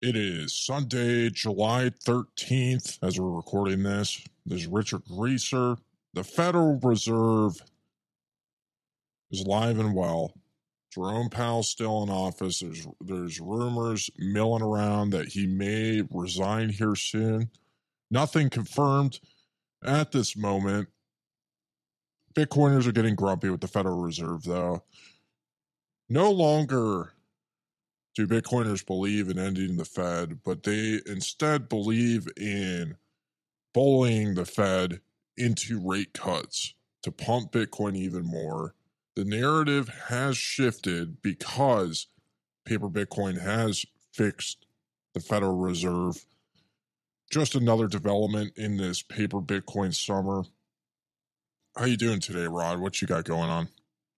It is Sunday, July 13th, as we're recording this. This is Richard Greaser. The Federal Reserve is alive and well. Jerome Powell's still in office. There's rumors milling around that he may resign here soon. Nothing confirmed at this moment. Bitcoiners are getting grumpy with the Federal Reserve, though. No longer do Bitcoiners believe in ending the Fed, but they instead believe in bullying the Fed into rate cuts to pump Bitcoin even more. The narrative has shifted because paper Bitcoin has fixed the Federal Reserve. Just another development in this paper Bitcoin summer. How you doing today, Rod? What you got going on?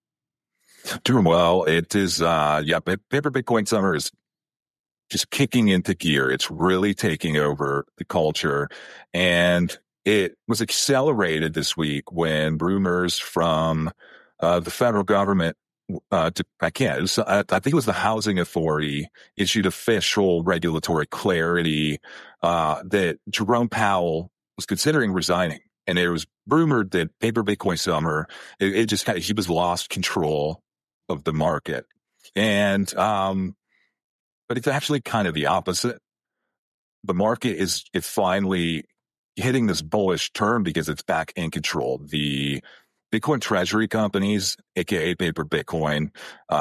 Doing well. It is, paper Bitcoin summer is just kicking into gear. It's really taking over the culture. And it was accelerated this week when rumors from the federal government, I think it was the Housing Authority, issued official regulatory clarity that Jerome Powell was considering resigning. And it was rumored that paper Bitcoin summer, he was lost control of the market. And, but it's actually kind of the opposite. The market is finally hitting this bullish turn because it's back in control. The Bitcoin treasury companies, aka paper Bitcoin,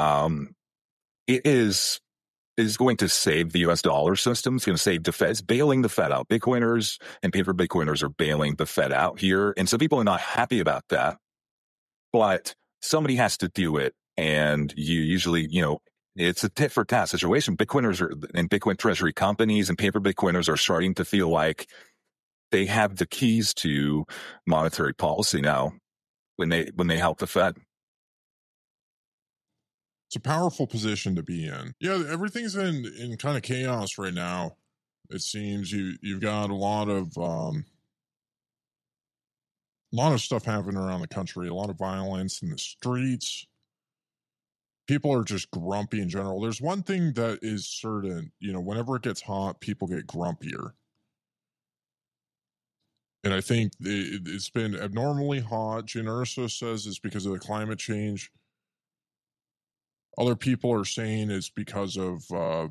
it is going to save the US dollar system. It's going to save the Fed. It's bailing the Fed out. Bitcoiners and paper Bitcoiners are bailing the Fed out here. And some people are not happy about that, but somebody has to do it. And you usually, it's a tit for tat situation. Bitcoiners and Bitcoin treasury companies and paper Bitcoiners are starting to feel like they have the keys to monetary policy now when they help the Fed. It's a powerful position to be in. Yeah, everything's in kind of chaos right now. It seems you've got a lot of stuff happening around the country, a lot of violence in the streets. People are just grumpy in general. There's one thing that is certain, whenever it gets hot, people get grumpier. And I think it's been abnormally hot. Jen Urso says it's because of the climate change. Other people are saying it's because of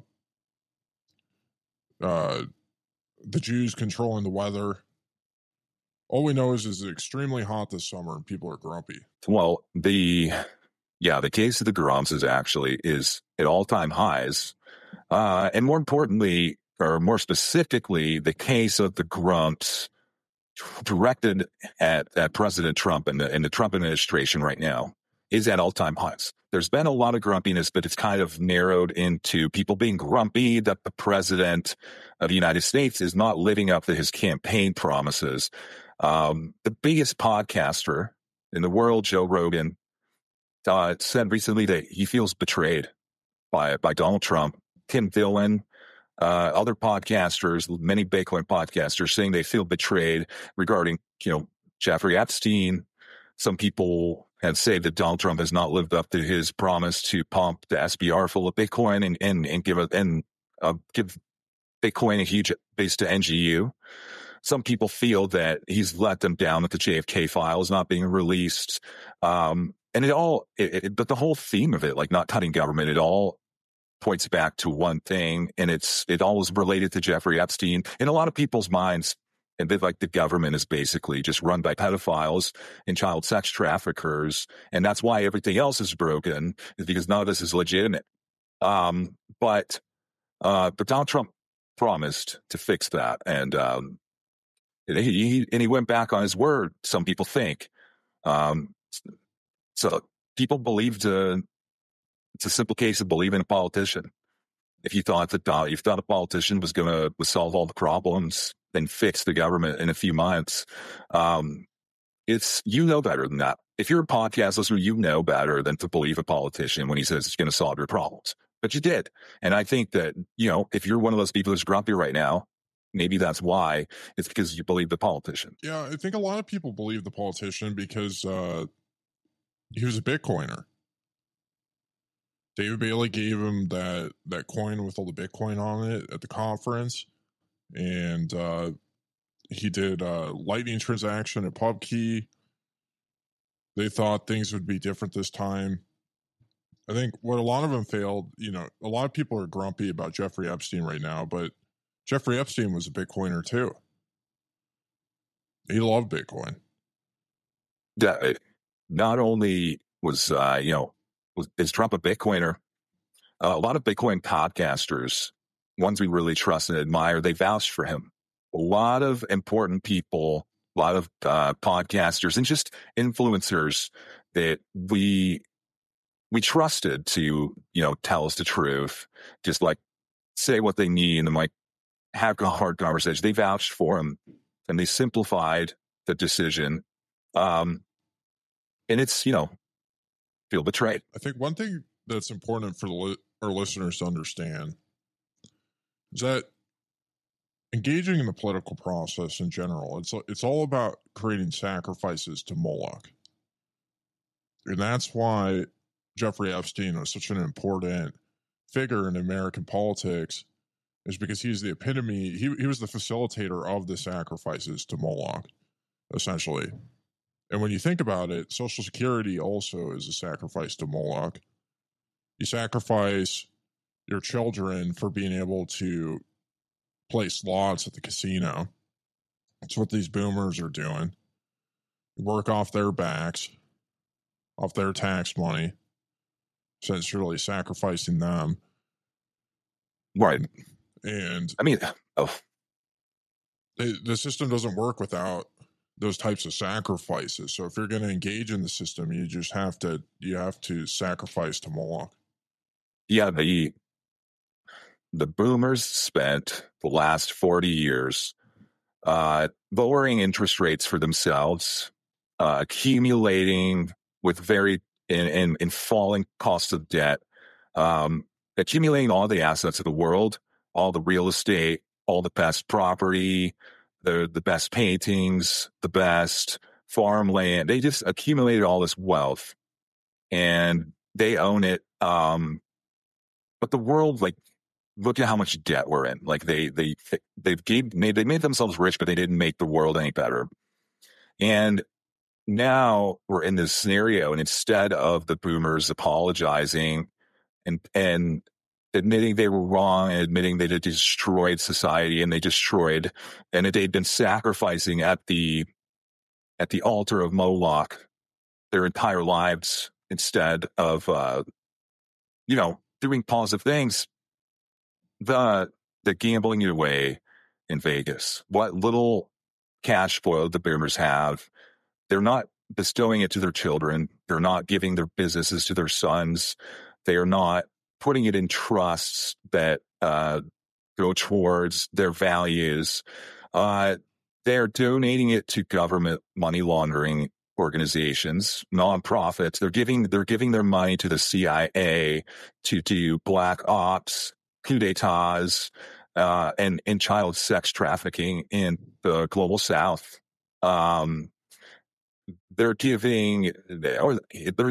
the Jews controlling the weather. All we know is it's extremely hot this summer and people are grumpy. Well, the case of the grumps is at all-time highs. And more importantly, or more specifically, the case of the grumps directed at President Trump and the Trump administration right now is at all-time highs. There's been a lot of grumpiness, but it's kind of narrowed into people being grumpy that the president of the United States is not living up to his campaign promises. The biggest podcaster in the world, Joe Rogan, said recently that he feels betrayed by Donald Trump. Tim Dillon, other podcasters, many Bitcoin podcasters saying they feel betrayed regarding, Jeffrey Epstein. Some people have said that Donald Trump has not lived up to his promise to pump the SBR full of Bitcoin and give Bitcoin a huge base to NGU. Some people feel that he's let them down, that the JFK file is not being released. But the whole theme of it, like not cutting government, it all points back to one thing, and it all is related to Jeffrey Epstein. In a lot of people's minds, and the government is basically just run by pedophiles and child sex traffickers, and that's why everything else is broken, is because none of this is legitimate. But Donald Trump promised to fix that, and he went back on his word. Some people think. So people believed. It's a simple case of believing a politician. If you thought a politician was going to solve all the problems and fix the government in a few months, you know better than that. If you're a podcast listener, you know better than to believe a politician when he says it's going to solve your problems. But you did. And I think that, if you're one of those people who's grumpy right now, maybe that's why. It's because you believe the politician. Yeah, I think a lot of people believe the politician because he was a Bitcoiner. David Bailey gave him that coin with all the Bitcoin on it at the conference, and he did a Lightning transaction at PubKey. They thought things would be different this time. I think what a lot of them failed, a lot of people are grumpy about Jeffrey Epstein right now, but Jeffrey Epstein was a Bitcoiner too. He loved Bitcoin. Not only was, is Trump a Bitcoiner? A lot of Bitcoin podcasters, ones we really trust and admire, they vouched for him. A lot of important people, a lot of podcasters and just influencers that we trusted to, tell us the truth, just like say what they need and like have a hard conversation. They vouched for him and they simplified the decision. And it's, feel betrayed. I think one thing that's important for our listeners to understand is that engaging in the political process in general, it's all about creating sacrifices to Moloch. And that's why Jeffrey Epstein was such an important figure in American politics, is because he's the epitome. He was the facilitator of the sacrifices to Moloch, essentially. And when you think about it, Social Security also is a sacrifice to Moloch. You sacrifice your children for being able to play slots at the casino. That's what these boomers are doing. Work off their backs, off their tax money, essentially sacrificing them. Right. And I mean, the system doesn't work without those types of sacrifices. So if you're going to engage in the system, you just have to sacrifice to Moloch. Yeah, the boomers spent the last 40 years lowering interest rates for themselves, accumulating with in falling costs of debt, accumulating all the assets of the world, all the real estate, all the best property, the best paintings, the best farmland. They just accumulated all this wealth and they own it. But the world, like, look at how much debt we're in. Like they made themselves rich, but they didn't make the world any better. And now we're in this scenario, and instead of the boomers apologizing and admitting they were wrong and admitting they had destroyed society and they'd been sacrificing at the altar of Moloch their entire lives instead of doing positive things. The gambling it away in Vegas, what little cash flow the boomers have, they're not bestowing it to their children. They're not giving their businesses to their sons. They are not putting it in trusts that go towards their values. They're donating it to government money laundering organizations, nonprofits. They're giving their money to the CIA to do black ops, coup d'etats, and child sex trafficking in the global South. They're doing that, or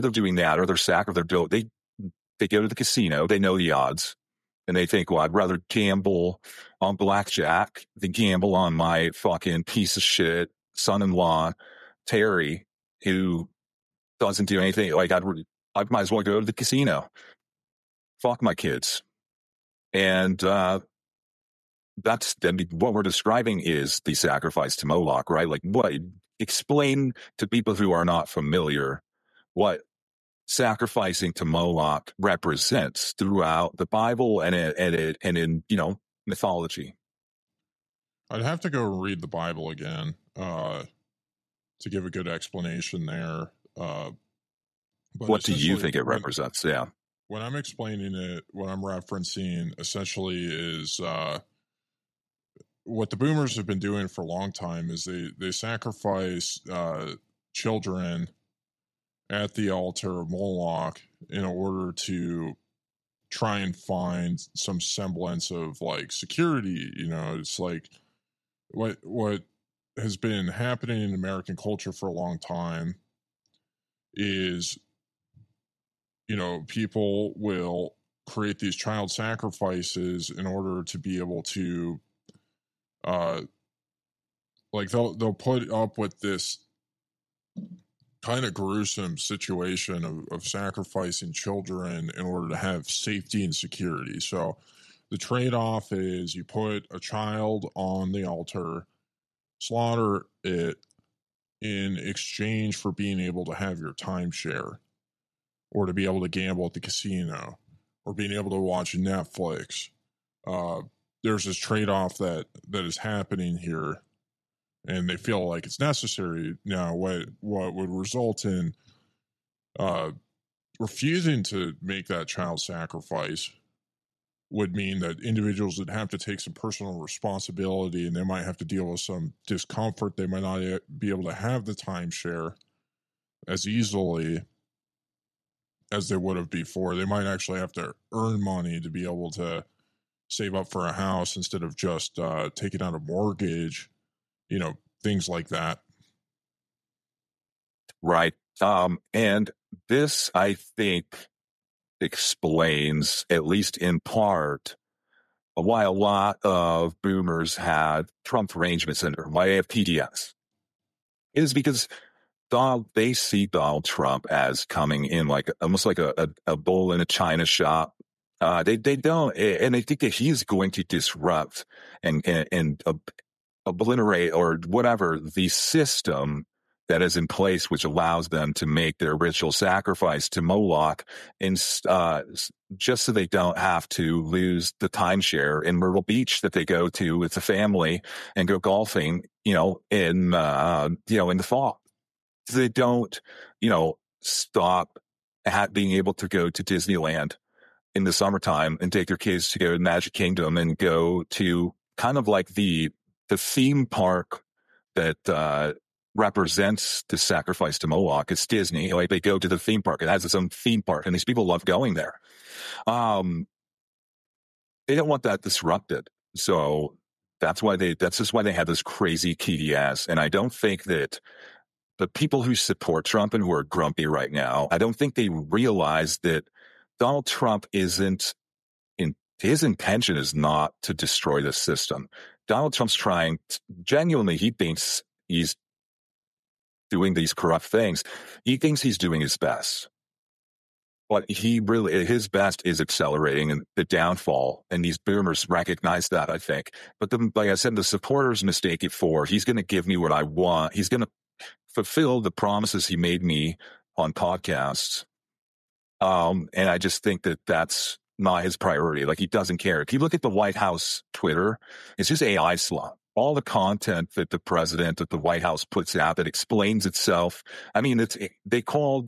they go to the casino. They know the odds, and they think, well, I'd rather gamble on blackjack than gamble on my fucking piece of shit son-in-law Terry, who doesn't do anything. Like I might as well go to the casino. Fuck my kids. And what we're describing is the sacrifice to Moloch, right? Like explain to people who are not familiar what sacrificing to Moloch represents throughout the Bible and in mythology. I'd have to go read the Bible again to give a good explanation there. But what do you think it represents? When I'm explaining it, what I'm referencing essentially is what the boomers have been doing for a long time is they sacrifice children at the altar of Moloch in order to try and find some semblance of like security. It's like what has been happening in American culture for a long time is people will create these child sacrifices in order to be able to, they'll put up with this kind of gruesome situation of sacrificing children in order to have safety and security. So the trade-off is you put a child on the altar, slaughter it in exchange for being able to have your timeshare, or to be able to gamble at the casino, or being able to watch Netflix. There's this trade-off that is happening here, and they feel like it's necessary. Now, what would result in refusing to make that child sacrifice would mean that individuals would have to take some personal responsibility, and they might have to deal with some discomfort. They might not be able to have the timeshare as easily as they would have before. They might actually have to earn money to be able to save up for a house instead of just taking out a mortgage, things like that. Right. And this, I think, explains, at least in part, why a lot of boomers had Trump Derangement Syndrome, why they have PTS. It is because they see Donald Trump as coming in almost like a bull in a china shop. They don't, and they think that he's going to disrupt and obliterate or whatever the system that is in place, which allows them to make their ritual sacrifice to Moloch, and just so they don't have to lose the timeshare in Myrtle Beach that they go to with the family and go golfing, in the fall. So they don't, stop being able to go to Disneyland in the summertime and take their kids to go to Magic Kingdom and go to kind of like the theme park that represents the sacrifice to Moloch. It's Disney. Like, they go to the theme park. It has its own theme park, and these people love going there. They don't want that disrupted. So that's just why they have this crazy TDS. And I don't think that the people who support Trump and who are grumpy right now, I don't think they realize that Donald Trump his intention is not to destroy the system. Donald Trump's genuinely, he thinks he's doing these corrupt things. He thinks he's doing his best. But his best is accelerating the downfall, and these boomers recognize that, I think. But like I said, the supporters mistake it for, he's going to give me what I want. He's going to fulfill the promises he made me on podcasts. And I just think that that's not his priority. Like, he doesn't care. If you look at the White House Twitter, it's just AI slop. All the content that the president of the White House puts out that explains itself. I mean, the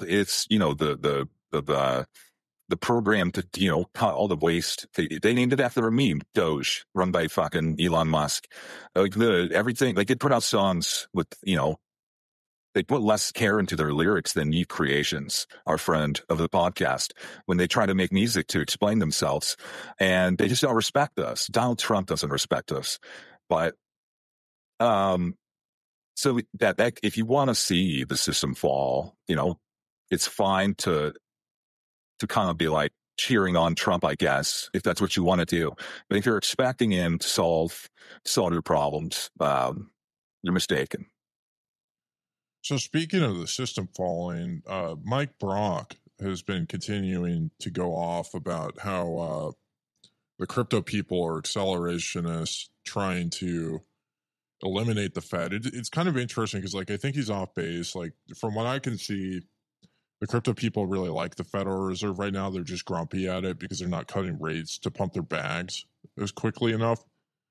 program to, cut all the waste. They named it after a meme, Doge, run by fucking Elon Musk. Like, everything, they could put out songs with, they put less care into their lyrics than Eve Creations, our friend of the podcast, when they try to make music to explain themselves. And they just don't respect us. Donald Trump doesn't respect us. But so that if you want to see the system fall, it's fine to kind of be like cheering on Trump, I guess, if that's what you want to do. But if you're expecting him to solve your problems, you're mistaken. So speaking of the system falling, Mike Brock has been continuing to go off about how the crypto people are accelerationists trying to eliminate the Fed. It's kind of interesting because, I think he's off base. Like, from what I can see, the crypto people really like the Federal Reserve right now. They're just grumpy at it because they're not cutting rates to pump their bags as quickly enough.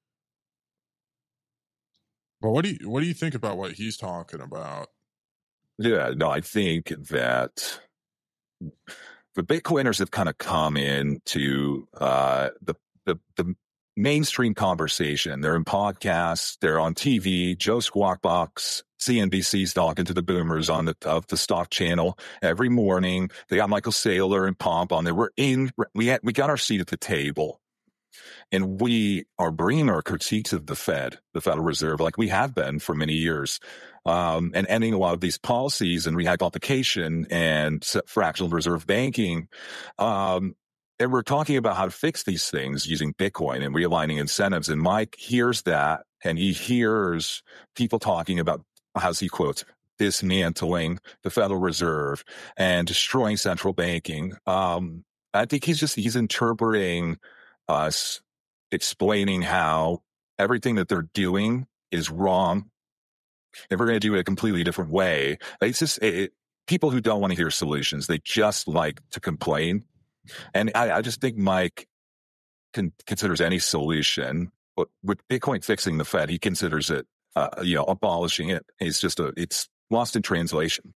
But what do you think about what he's talking about? Yeah, no, I think that the Bitcoiners have kind of come into the mainstream conversation. They're in podcasts, they're on TV. Joe Squawkbox, CNBC's talking to the boomers on the stock channel every morning. They got Michael Saylor and Pomp on there. We got our seat at the table. And we are bringing our critiques of the Federal Reserve, like we have been for many years, and ending a lot of these policies and rehabilitation and fractional reserve banking. And we're talking about how to fix these things using Bitcoin and realigning incentives. And Mike hears that, and he hears people talking about, as he quotes, dismantling the Federal Reserve and destroying central banking. I think he's interpreting us, explaining how everything that they're doing is wrong, and we're going to do it a completely different way. It's just people who don't want to hear solutions. They just like to complain. And I just think Mike considers any solution, but with Bitcoin fixing the Fed, he considers it, abolishing it. It's lost in translation.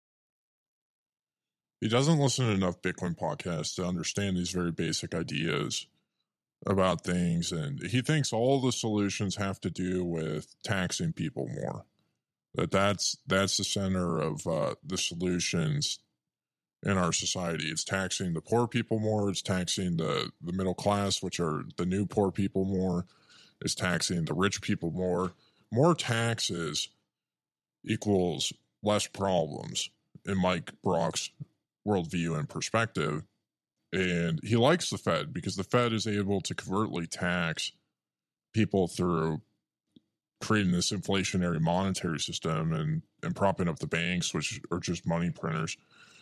He doesn't listen to enough Bitcoin podcasts to understand these very basic ideas about things. And he thinks all the solutions have to do with taxing people more. That's the center of the solutions in our society. It's taxing the poor people more. It's taxing the middle class, which are the new poor people, more. It's taxing the rich people more. More taxes equals less problems in Mike Brock's worldview and perspective. And he likes the Fed because the Fed is able to covertly tax people through creating this inflationary monetary system and propping up the banks, which are just money printers.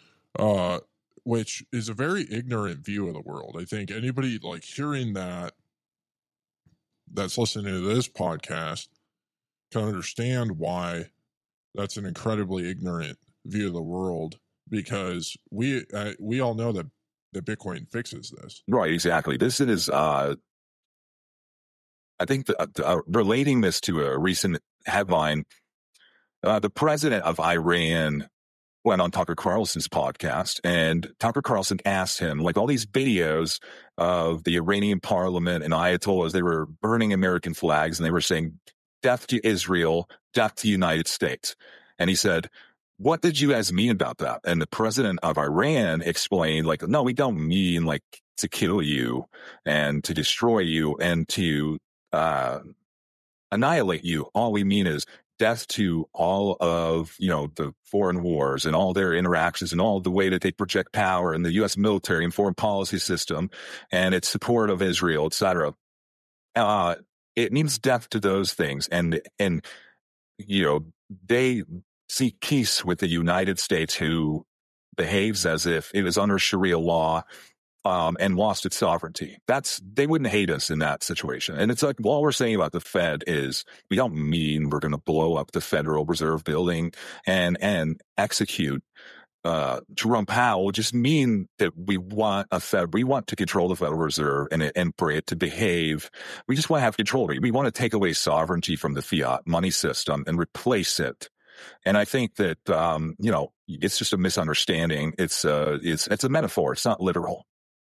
Which is a very ignorant view of the world. I think anybody like hearing that's listening to this podcast can understand why that's an incredibly ignorant view of the world, because we all know that Bitcoin fixes this. Right, exactly. This is, I think, relating this to a recent headline, the president of Iran went on Tucker Carlson's podcast, and Tucker Carlson asked him, like, all these videos of the Iranian parliament and Ayatollahs, they were burning American flags, and they were saying, death to Israel, death to the United States. And he said, what did you guys mean about that? And the president of Iran explained, like, no, we don't mean, like, to kill you and to destroy you and to annihilate you. All we mean is death to all of, the foreign wars and all their interactions and all the way that they project power in the U.S. military and foreign policy system and its support of Israel, etc. It means death to those things. And they seek peace with the United States, who behaves as if it was under Sharia law, and lost its sovereignty. They wouldn't hate us in that situation. And it's like, all we're saying about the Fed is we don't mean we're going to blow up the Federal Reserve building and execute Jerome Powell. Just mean that we want we want to control the Federal Reserve and for it to behave. We just want to have control. We want to take away sovereignty from the fiat money system and replace it. And I think that, it's just a misunderstanding. It's a metaphor. It's not literal.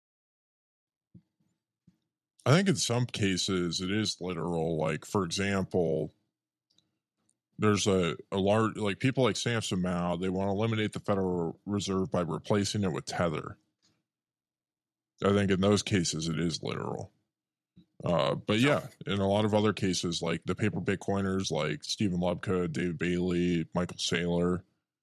I think in some cases it is literal. Like, for example, there's a large, like, people like Samson Mow, they want to eliminate the Federal Reserve by replacing it with Tether. I think in those cases it is literal. But yeah, in a lot of other cases, like the paper Bitcoiners, like Stephen Lubka, David Bailey, Michael Saylor.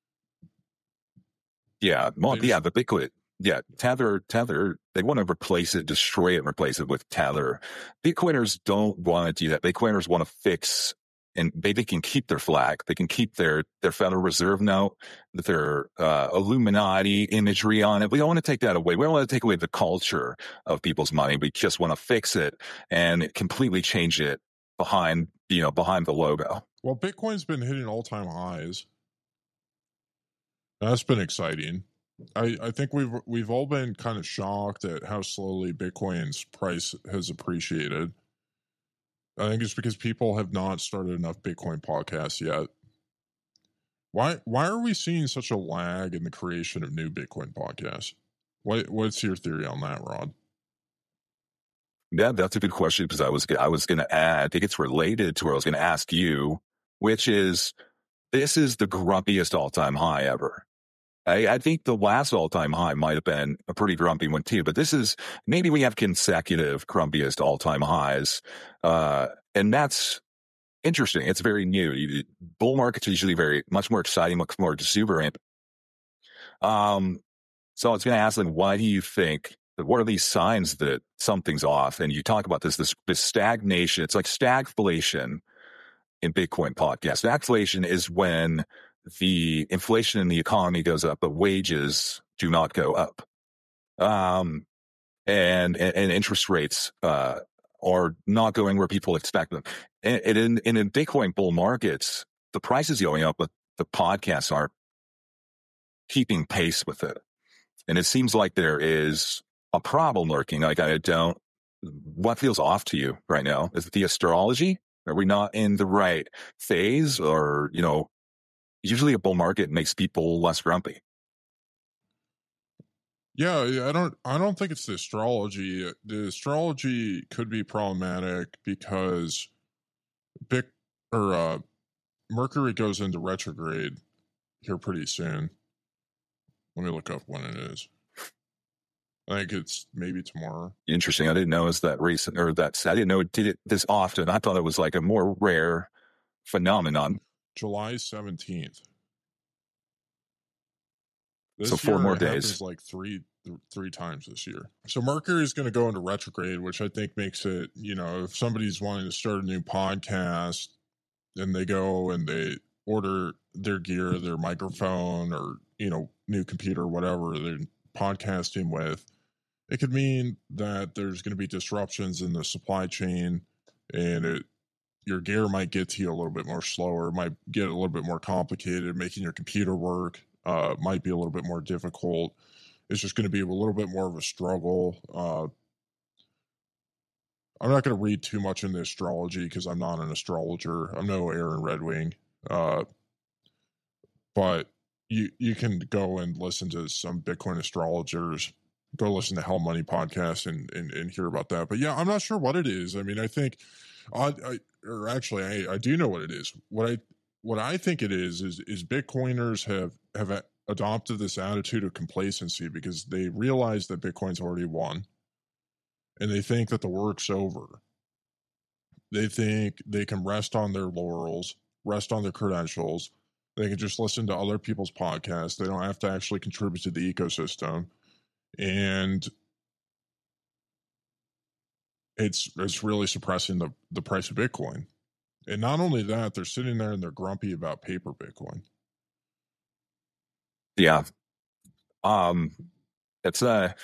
Yeah, the Bitcoin. Yeah, Tether, they want to replace it, destroy it, and replace it with Tether. Bitcoiners don't want to do that. Bitcoiners want to fix, and they can keep their flag. They can keep their Federal Reserve note, their Illuminati imagery on it. We don't want to take that away. We don't want to take away the culture of people's money. We just want to fix it and completely change it behind the logo. Well, Bitcoin's been hitting all-time highs. That's been exciting. I think we've all been kind of shocked at how slowly Bitcoin's price has appreciated. I think it's because people have not started enough Bitcoin podcasts yet. Why are we seeing such a lag in the creation of new Bitcoin podcasts? What's your theory on that, Rod? Yeah, that's a good question, because I was going to add, I think it's related to what I was going to ask you, which is, this is the grumpiest all-time high ever. I think the last all-time high might have been a pretty grumpy one too, but this is maybe we have consecutive grumpiest all-time highs, and that's interesting. It's very new. Bull markets are usually very much more exciting, much more exuberant. So I was going to ask them, why do you think? What are these signs that something's off? And you talk about this stagnation. It's like stagflation in Bitcoin podcast. Stagflation is when the inflation in the economy goes up, but wages do not go up. And interest rates are not going where people expect them. And in Bitcoin bull markets, the price is going up, but the podcasts aren't keeping pace with it. And it seems like there is a problem lurking. Like, what feels off to you right now? Is it the astrology? Are we not in the right phase? Or, usually a bull market makes people less grumpy. Yeah, I don't think it's the astrology. The astrology could be problematic because Mercury goes into retrograde here pretty soon. Let me look up when it is. I think it's maybe tomorrow. Interesting. I didn't know it was that recent, or I didn't know it did it this often. I thought it was like a more rare phenomenon. July 17th. So 4 more days. Like three times this year. So Mercury is going to go into retrograde, which I think makes it, if somebody's wanting to start a new podcast and they go and they order their gear, their microphone, or, new computer, whatever they're podcasting with, it could mean that there's going to be disruptions in the supply chain, and your gear might get to you a little bit more slower, might get a little bit more complicated, making your computer work might be a little bit more difficult. It's just going to be a little bit more of a struggle. I'm not going to read too much into astrology because I'm not an astrologer. I'm no Aaron Redwing. But you can go and listen to some Bitcoin astrologers. Go listen to Hell Money podcast and hear about that. But yeah, I'm not sure what it is. I mean, I think, I do know what it is. What I think it is Bitcoiners have adopted this attitude of complacency because they realize that Bitcoin's already won, and they think that the work's over. They think they can rest on their laurels, rest on their credentials. They can just listen to other people's podcasts. They don't have to actually contribute to the ecosystem. And it's really suppressing the price of Bitcoin. And not only that, they're sitting there and they're grumpy about paper Bitcoin. Yeah. It's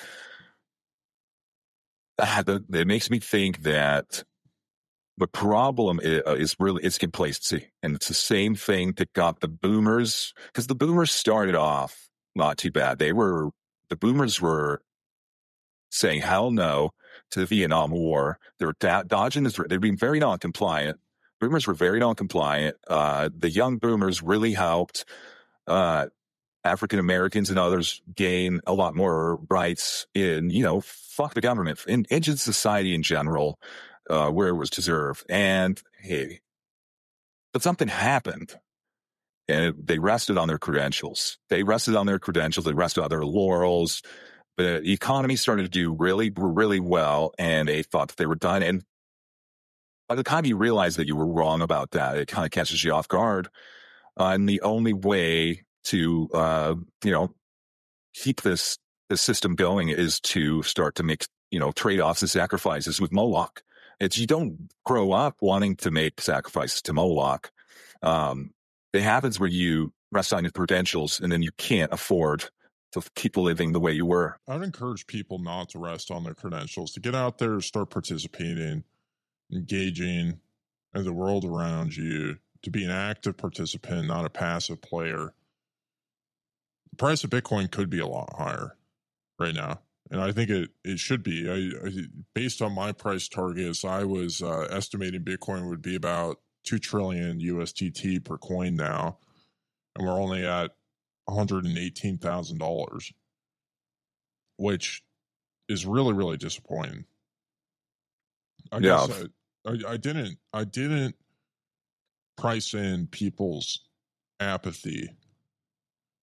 it makes me think that the problem is really it's complacency, and it's the same thing that got the boomers, because the boomers started off not too bad. The boomers were saying hell no to the Vietnam War. They were dodging this. They're being very non-compliant. Boomers were very non-compliant. The young boomers really helped African Americans and others gain a lot more rights in, fuck the government, in society in general, where it was deserved. And hey, but something happened, and they rested on their credentials. They rested on their laurels. The economy started to do really, really well, and they thought that they were done. And by the time you realize that you were wrong about that, it kind of catches you off guard. And the only way to, keep this system going is to start to make, trade-offs and sacrifices with Moloch. You don't grow up wanting to make sacrifices to Moloch. It happens where you rest on your credentials, and then you can't afford to keep living the way you were. I would encourage people not to rest on their credentials, to get out there, start participating, engaging in the world around you, to be an active participant, not a passive player. The price of Bitcoin could be a lot higher right now, and I think it should be. Based on my price targets, I was estimating Bitcoin would be about 2 trillion USDT per coin now, and we're only at $118,000, which is really, really disappointing. I guess I didn't price in people's apathy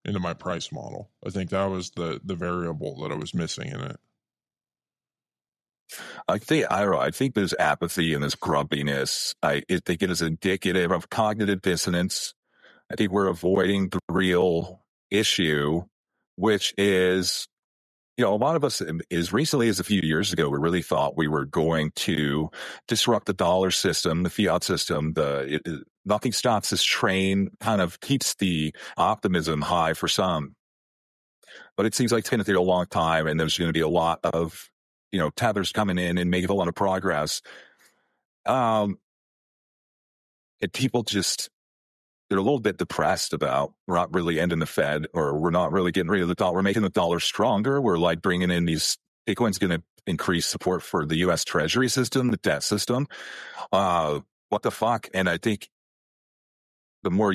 into my price model. I think that was the variable that I was missing in it. I don't know. I think this apathy and this grumpiness, I think it is indicative of cognitive dissonance. I think we're avoiding the real issue, which is, a lot of us, as recently as a few years ago, we really thought we were going to disrupt the dollar system, the fiat system. Nothing stops this train, kind of keeps the optimism high for some. But it seems like it's going to take a long time, and there's going to be a lot of, tethers coming in and making a lot of progress. And people just, they're a little bit depressed about we're not really ending the Fed, or we're not really getting rid of the dollar. We're making the dollar stronger. We're like bringing in these, Bitcoin's going to increase support for the U.S. Treasury system, the debt system. What the fuck? And I think the more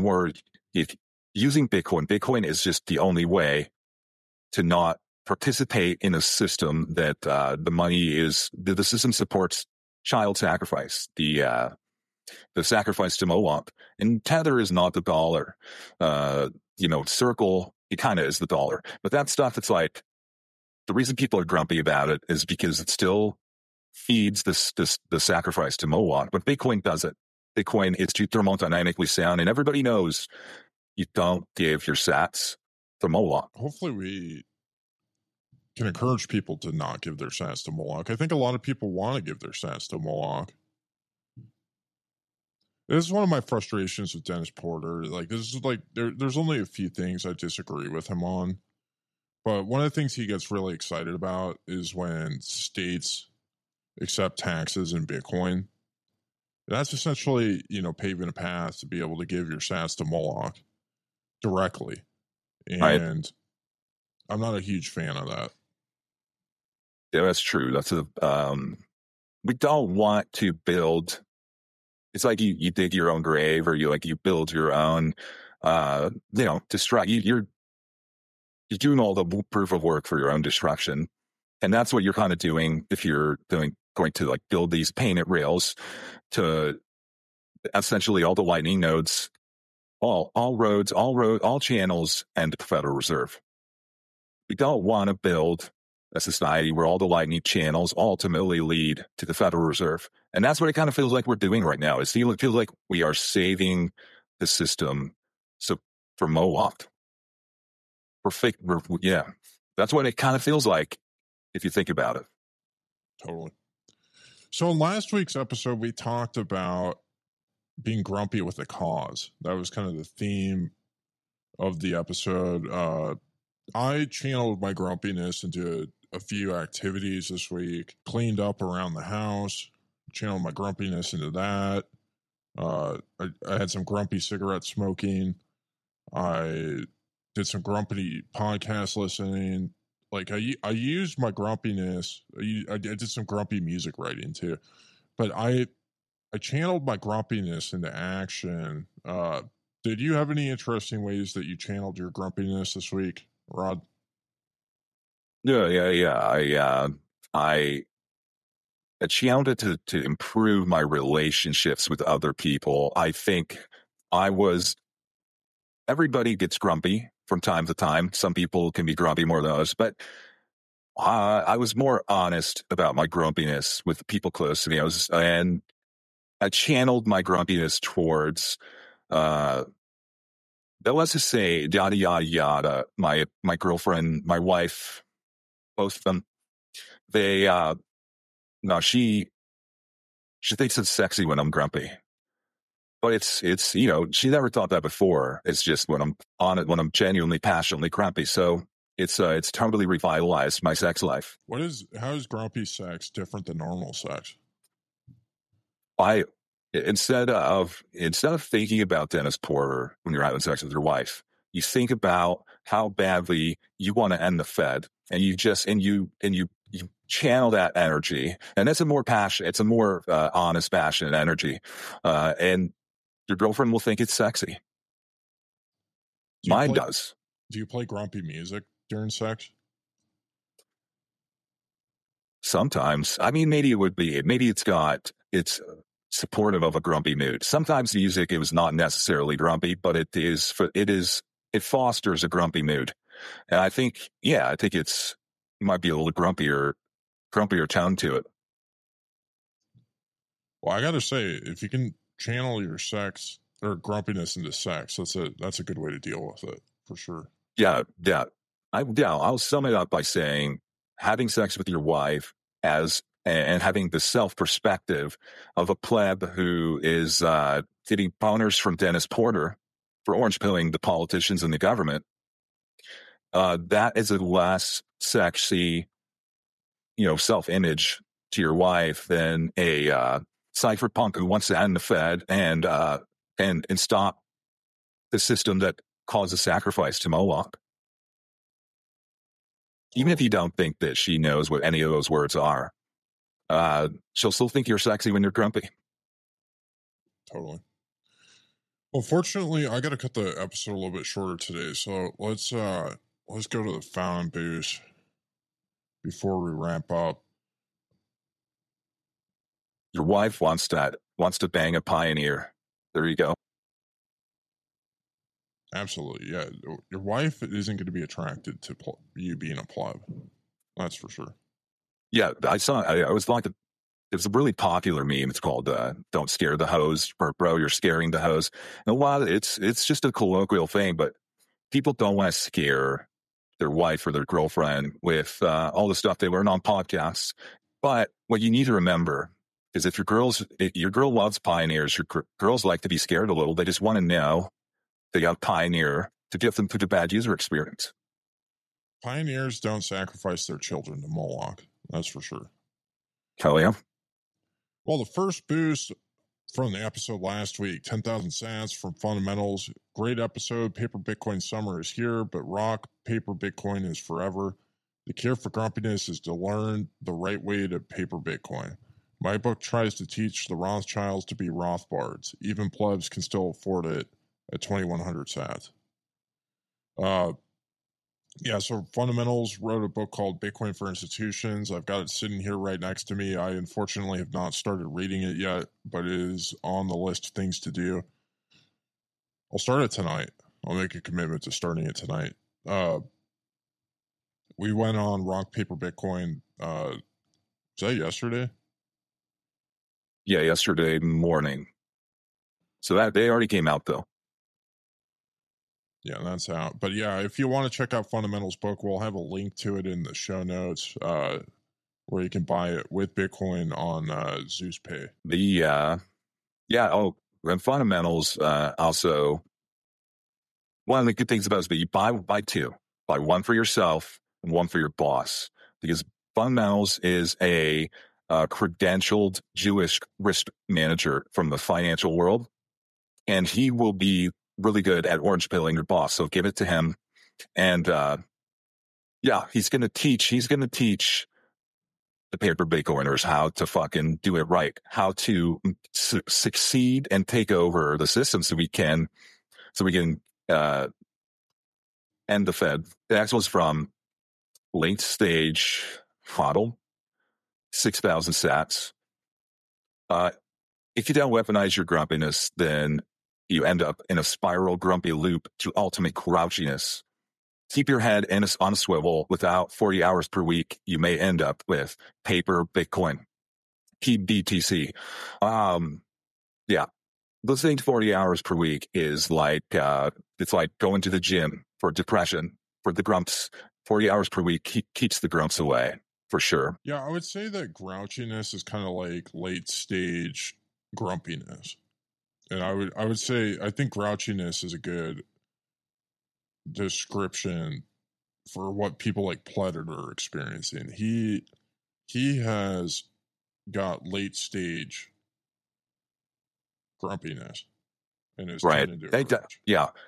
using Bitcoin is just the only way to not participate in a system that the money is, the system supports child sacrifice, the sacrifice to Moloch. And Tether is not the dollar. Circle, it kind of is the dollar. But that stuff, it's like, the reason people are grumpy about it is because it still feeds the sacrifice to Moloch. But Bitcoin doesn't. Bitcoin is too thermodynamically sound, and everybody knows you don't give your sats to Moloch. Hopefully we can encourage people to not give their sats to Moloch. I think a lot of people want to give their sats to Moloch. This is one of my frustrations with Dennis Porter. Like, this is like, there's only a few things I disagree with him on. But one of the things he gets really excited about is when states accept taxes in Bitcoin. That's essentially, paving a path to be able to give your sats to Moloch directly. And right. I'm not a huge fan of that. Yeah, that's true. That's we don't want to build. It's like you dig your own grave, or you build your own, you're doing all the proof of work for your own destruction. And that's what you're kind of doing if you're going to build these payment rails to essentially all the Lightning nodes, all roads, all channels, and the Federal Reserve. We don't want to build a society where all the Lightning channels ultimately lead to the Federal Reserve. And that's what it kind of feels like we're doing right now. It feels like we are saving the system for Moloch. Yeah. That's what it kind of feels like if you think about it. Totally. So in last week's episode, we talked about being grumpy with a cause. That was kind of the theme of the episode. I channeled my grumpiness into a few activities this week. Cleaned up around the house, channeled my grumpiness into that. I had some grumpy cigarette smoking. I did some grumpy podcast listening. Like I used my grumpiness. I did some grumpy music writing too, but I channeled my grumpiness into action. Did you have any interesting ways that you channeled your grumpiness this week, Rod? Yeah. I channeled it to improve my relationships with other people. I think everybody gets grumpy from time to time. Some people can be grumpy more than others, but I was more honest about my grumpiness with people close to me. And I channeled my grumpiness towards, let's just say, yada, yada, yada. My girlfriend, my wife, both of them, she thinks it's sexy when I'm grumpy. But it's she never thought that before. It's just when I'm on it, when I'm genuinely, passionately grumpy. So it's totally revitalized my sex life. How is grumpy sex different than normal sex? Instead of thinking about Dennis Porter when you're having sex with your wife, you think about how badly you want to end the Fed, and you channel that energy, and it's a more honest, passionate energy, and your girlfriend will think it's sexy. Mine does. Do you play grumpy music during sex? Sometimes. I mean, maybe it's supportive of a grumpy mood. Sometimes music, it was not necessarily grumpy, but it is it fosters a grumpy mood. And I think it might be a little grumpier tone to it. Well, I got to say, if you can channel your sex or grumpiness into sex, that's a good way to deal with it for sure. Yeah. I'll sum it up by saying having sex with your wife and having the self-perspective of a pleb who is getting boners from Dennis Porter for orange pilling the politicians and the government. That is a less sexy, self-image to your wife than a cypherpunk who wants to end the Fed and stop the system that causes sacrifice to Moloch. Even if you don't think that she knows what any of those words are, she'll still think you're sexy when you're grumpy. Totally. Well, fortunately, I got to cut the episode a little bit shorter today, so let's go to the fountain booze before we wrap up. Your wife wants to bang a pioneer. There you go. Absolutely, yeah. Your wife isn't going to be attracted to you being a pleb. That's for sure. Yeah, I was like, it's a really popular meme. It's called "Don't scare the hose," or "Bro, you're scaring the hose." And a lot of it's just a colloquial thing, but people don't want to scare their wife or their girlfriend with all the stuff they learn on podcasts. But what you need to remember is if your girl loves pioneers, your girls like to be scared a little. They just want to know they got a pioneer to get them through the bad user experience. Pioneers don't sacrifice their children to Moloch. That's for sure. Hell yeah. Well, the first boost from the episode last week, 10,000 sats from Fundamentals. Great episode. Paper Bitcoin summer is here, but rock paper Bitcoin is forever. The cure for grumpiness is to learn the right way to paper Bitcoin. My book tries to teach the Rothschilds to be Rothbards. Even plebs can still afford it at 2,100 sats. So Fundamentals wrote a book called Bitcoin for Institutions. I've got it sitting here right next to me. I unfortunately have not started reading it yet, but it is on the list of things to do. I'll start it tonight. I'll make a commitment to starting it tonight. We went on Rock Paper Bitcoin. Was that yesterday? Yeah, yesterday morning. So that they already came out though. Yeah, that's out. But yeah, if you want to check out Fundamentals book, we'll have a link to it in the show notes where you can buy it with Bitcoin on Zeus Pay. And Fundamentals also, one of the good things about it is that you buy two. Buy one for yourself and one for your boss. Because Fundamentals is a credentialed Jewish risk manager from the financial world. And he will be really good at orange pilling your boss. So give it to him. And he's going to teach the paper Bitcoiners how to fucking do it right, how to succeed and take over the system so we can end the Fed. The next one's from Late Stage Hodl, 6,000 sats. If you don't weaponize your grumpiness, then you end up in a spiral grumpy loop to ultimate grouchiness. Keep your head on a swivel. Without 40 hours per week, you may end up with paper Bitcoin, PBTC. Listening to 40 hours per week is like, it's like going to the gym for depression, for the grumps. 40 hours per week keeps the grumps away, for sure. Yeah, I would say that grouchiness is kind of like late stage grumpiness. And I would say, I think grouchiness is a good description for what people like Pledder are experiencing. He has got late stage grumpiness and is right. turned into a grouch.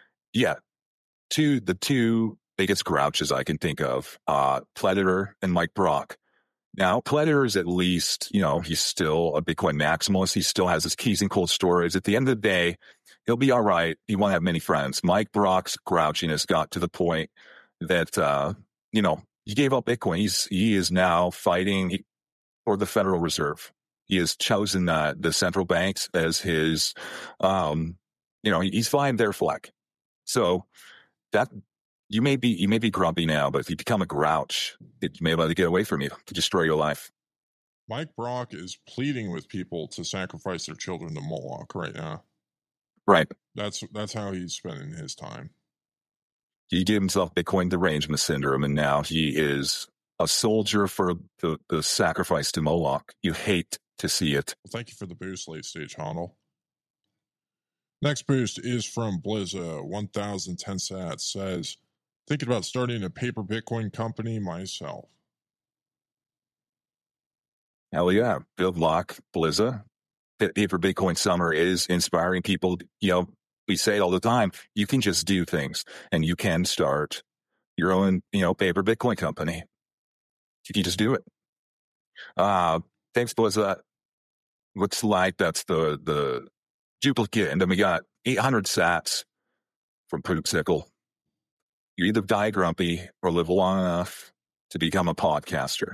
The two biggest grouches I can think of, Pledder and Mike Brock. Now, Pledder is at least, he's still a Bitcoin maximalist. He still has his keys and cold storage. At the end of the day, he'll be all right. He won't have many friends. Mike Brock's grouchiness got to the point that, he gave up Bitcoin. He is now fighting for the Federal Reserve. He has chosen the central banks as his, he's flying their flag. So that you may be grumpy now, but if you become a grouch, it may be able to get away from you to destroy your life. Mike Brock is pleading with people to sacrifice their children to Moloch right now. Right. That's how he's spending his time. He gave himself Bitcoin derangement syndrome, and now he is a soldier for the sacrifice to Moloch. You hate to see it. Well, thank you for the boost, Late Stage Honel. Next boost is from Blizza, 1010 sats, says, thinking about starting a paper Bitcoin company myself. Hell yeah. Good luck, Blizza. Paper Bitcoin Summer is inspiring people. We say it all the time. You can just do things, and you can start your own, paper Bitcoin company. You can just do it. Thanks, Blizza. Looks like that's the duplicate. And then we got 800 sats from Poopsicle. You either die grumpy or live long enough to become a podcaster.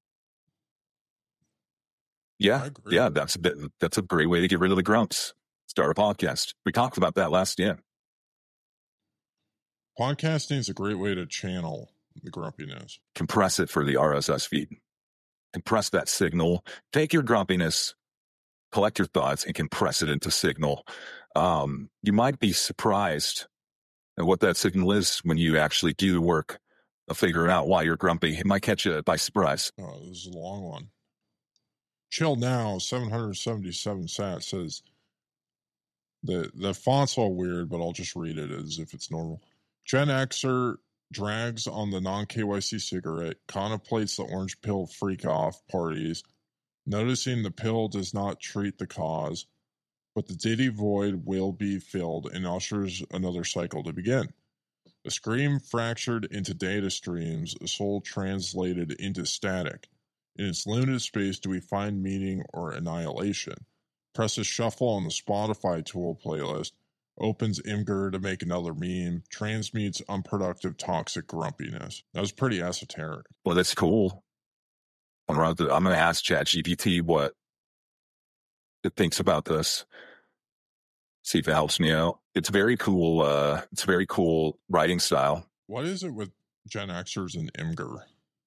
Yeah, that's a great way to get rid of the grumps. Start a podcast. We talked about that last year. Podcasting is a great way to channel the grumpiness. Compress it for the RSS feed. Compress that signal. Take your grumpiness, collect your thoughts, and compress it into signal. You might be surprised at what that signal is when you actually do the work of figuring out why you're grumpy. It might catch you by surprise. Oh, this is a long one. Chill Now, 777 sats, says, the font's all weird, but I'll just read it as if it's normal. Gen Xer drags on the non-KYC cigarette, contemplates the orange pill freak-off parties, noticing the pill does not treat the cause, but the Diddy void will be filled and ushers another cycle to begin. A scream fractured into data streams, a soul translated into static. In its limited space, do we find meaning or annihilation? Presses shuffle on the Spotify tool playlist, opens Imgur to make another meme, transmutes unproductive toxic grumpiness. That was pretty esoteric. Well, that's cool. I'm going to ask ChatGPT what it thinks about this. See if it helps me out. It's very cool. It's a very cool writing style. What is it with Gen Xers and Imgur?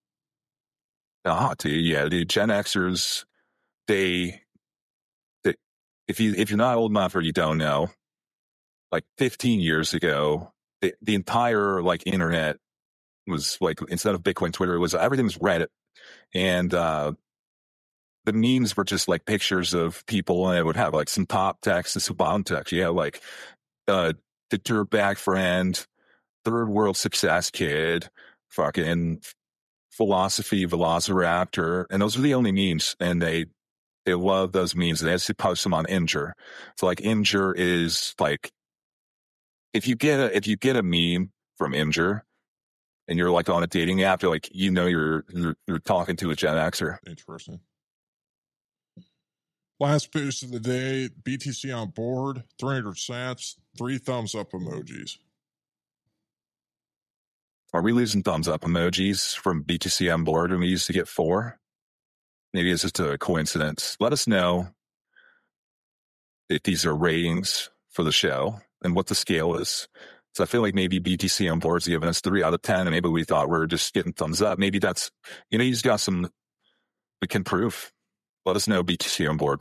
The Gen Xers, they if you're not old enough or you don't know, like 15 years ago, the entire internet was instead of Bitcoin, Twitter, everything was Reddit, and the memes were just pictures of people, and it would have some top text and some bottom text. Yeah, the dirtbag friend, third world success kid, fucking philosophy velociraptor, and those are the only memes, and they love those memes. They actually post them on Imgur. So Imgur is if you get a meme from Imgur and you're on a dating app, you're talking to a Gen Xer. Interesting. Last boost of the day, BTC on board, 300 sats, 3 thumbs up emojis. Are we losing thumbs up emojis from BTC on board when we used to get 4? Maybe it's just a coincidence. Let us know if these are ratings for the show and what the scale is. So I feel like maybe BTC on board's giving us 3 out of 10, and maybe we thought we were just getting thumbs up. Maybe that's, you just got some we can prove. Let us know, BTC on board.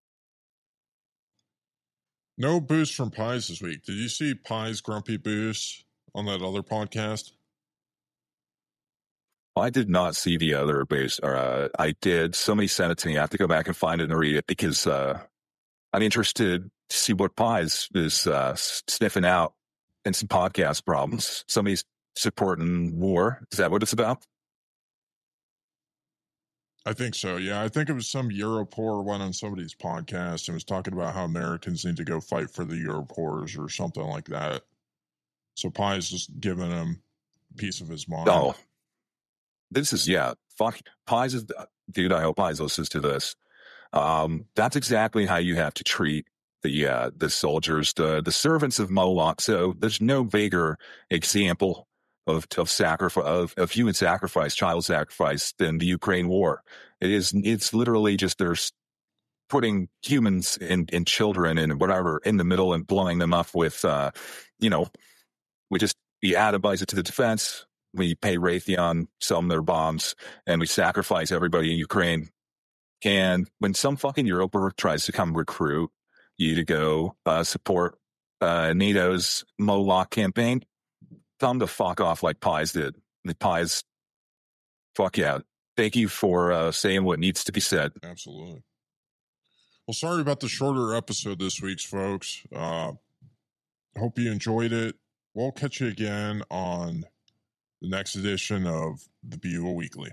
No boost from Pies this week. Did you see Pies' grumpy boost on that other podcast? I did not see the other boost. I did. Somebody sent it to me. I have to go back and find it and read it because I'm interested to see what Pies is sniffing out in some podcast problems. Somebody's supporting war. Is that what it's about? I think so, yeah. I think it was some Europoor went on somebody's podcast and was talking about how Americans need to go fight for the Europoors or something like that. So Pies just giving him a piece of his mind. Oh, this is, fuck. Pies is, dude, I hope Pies listens to this. That's exactly how you have to treat the soldiers, the servants of Moloch. So there's no bigger example of sacrifice, of human sacrifice, child sacrifice than the Ukraine war. It's literally just they're putting humans and children and whatever in the middle and blowing them up with, we just we add a budget to the defense, we pay Raytheon some of their bombs, and we sacrifice everybody in Ukraine. And when some fucking Europer tries to come recruit you to go support NATO's Moloch campaign, tell them to fuck off like Pies did. The Pies, fuck yeah. Thank you for saying what needs to be said. Absolutely. Well, sorry about the shorter episode this week, folks. Hope you enjoyed it. We'll catch you again on the next edition of the Bugle Weekly.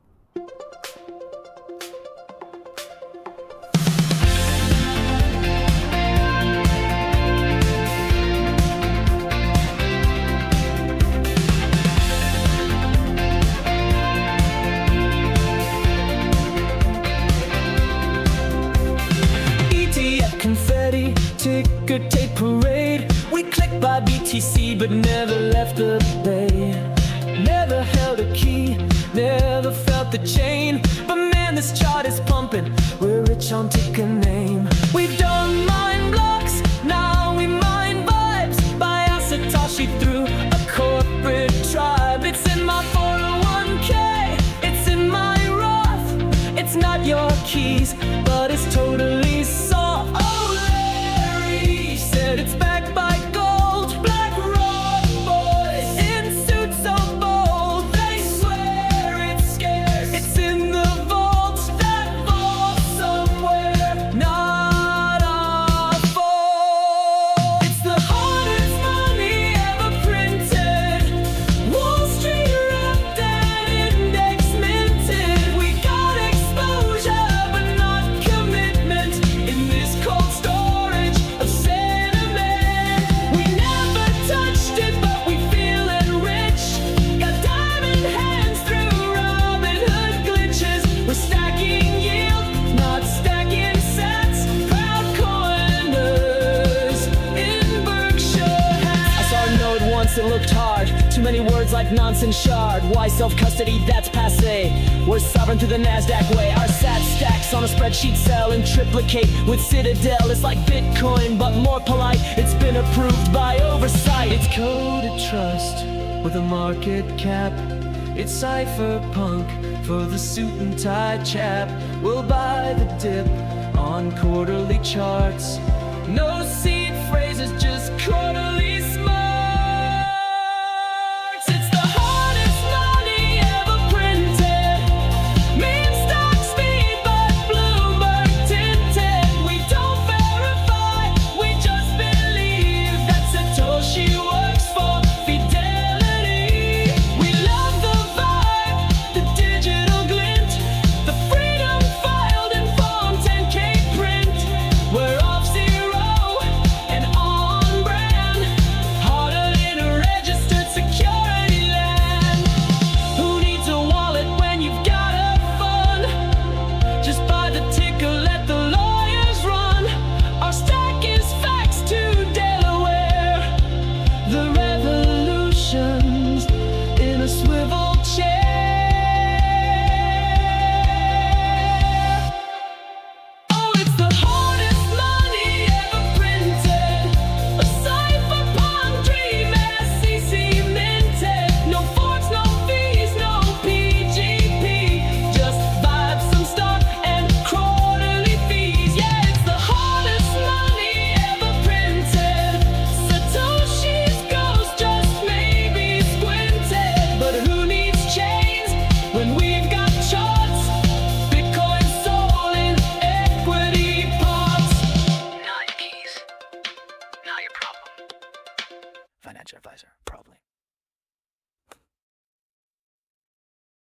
Confetti, ticker tape parade. We clicked by BTC, but never left the bay. Never held a key, never felt the chain. But man, this chart is pumping. We're rich on ticker name. We don't mind blocks, now we mind vibes. Buy our Satoshi through a corporate tribe. It's in my 401k, it's in my Roth. It's not your keys, but it's totally soft. It's backed by gold, BlackRock boys in suits so bold. They swear it's scarce. It's in the vault, that vault somewhere, not our fault. It's the hardest money ever printed. Wall Street wrapped and index minted. We got exposure, but not commitment in this cold storage of it looked hard, too many words like nonsense shard. Why self-custody, that's passe. We're sovereign through the NASDAQ way. Our SAT stacks on a spreadsheet sell and triplicate with Citadel. It's like Bitcoin, but more polite. It's been approved by oversight. It's coded trust with a market cap. It's cypherpunk for the suit and tie chap. We'll buy the dip on quarterly charts. No